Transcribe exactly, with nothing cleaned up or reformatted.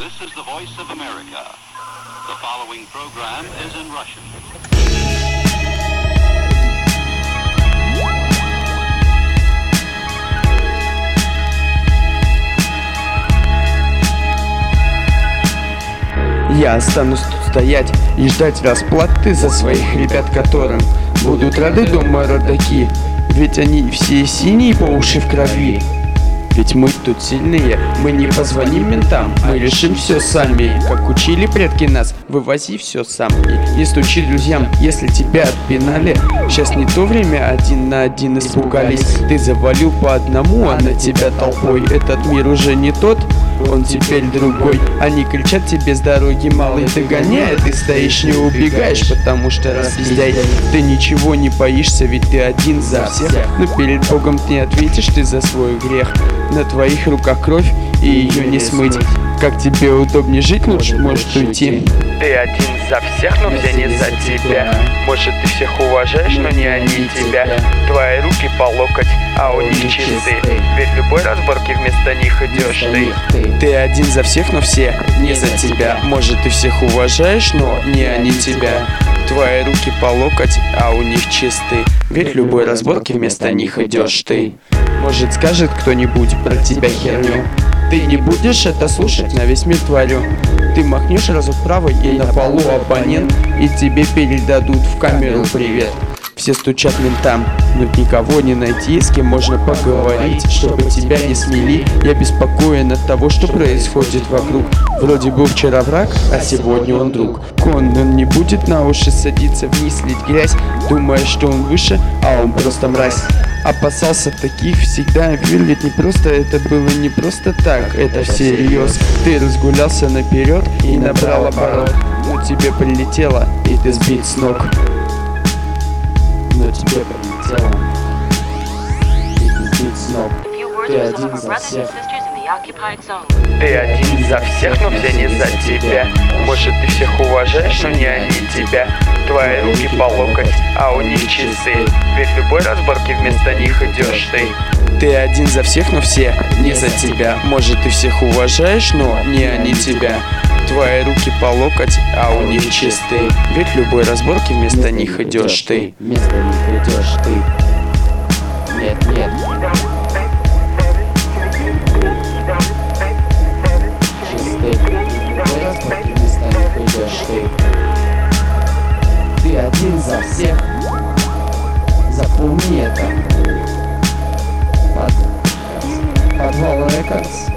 This is the voice of America. The following program is in Russian. Я останусь тут стоять и ждать расплаты за своих ребят, которым будут рады дома родаки. Ведь они все синие по уши в крови. Ведь мы тут сильные, мы не позвоним ментам, мы решим все сами. Как учили предки нас, вывози все сам и не стучи друзьям, если тебя отпинали. Сейчас не то время, один на один испугались. Ты завалил по одному, а на тебя толпой. Этот мир уже не тот, он теперь другой. Они кричат тебе с дороги, малый, догоняя. Ты стоишь, не убегаешь, потому что разъезжай. Ты ничего не боишься, ведь ты один за всех. Но перед Богом ты ответишь ты за свой грех. На твоих руках кровь, и ее не смыть. Как тебе удобнее жить, лучше можешь уйти. Ты один за всех, но все не за тебя. Может, ты всех уважаешь, но не они тебя. Твои руки по локоть, а у них часы. Ведь в любой разборке вместо них идешь ты. Ты один за всех, но все не за тебя. Может, ты всех уважаешь, но не они тебя. Твои руки по локоть, а у них чисты. Ведь в любой разборке вместо них идешь ты. Может, скажет кто-нибудь про тебя херню. Ты не будешь это слушать, на весь мир творю. Ты махнешь разок правой, и на полу оппонент, и тебе передадут в камеру привет. Все стучат ментам, но никого не найти, с кем можно поговорить, чтобы тебя не смели. Я беспокоен от того, что происходит вокруг. Вроде бы вчера враг, а сегодня он друг. Кон, он не будет на уши садиться вниз, лить грязь, думая, что он выше, а он просто мразь. Опасался таких всегда, ведь не просто это было не просто так, это всерьез. Ты разгулялся наперед и набрал оборот, но тебе прилетело, и ты сбит с ног. Но тебе прилетело, и ты сбит с ног. Ты один за всех. Ты один за всех, но все не за тебя. Может, ты всех уважаешь, но не они тебя. Твои руки по локоть, а у них часы. Ведь в любой разборке вместо них идешь ты. Ты один за всех, но все не за тебя. Может, ты всех уважаешь, но не они тебя. Твои руки по локоть, а у них чисты. Ведь в любой разборке вместо них идешь ты. Вместо них идешь ты. Нет, нет. Ты один за всех. Запомни это. Под... Подвал Рекордс.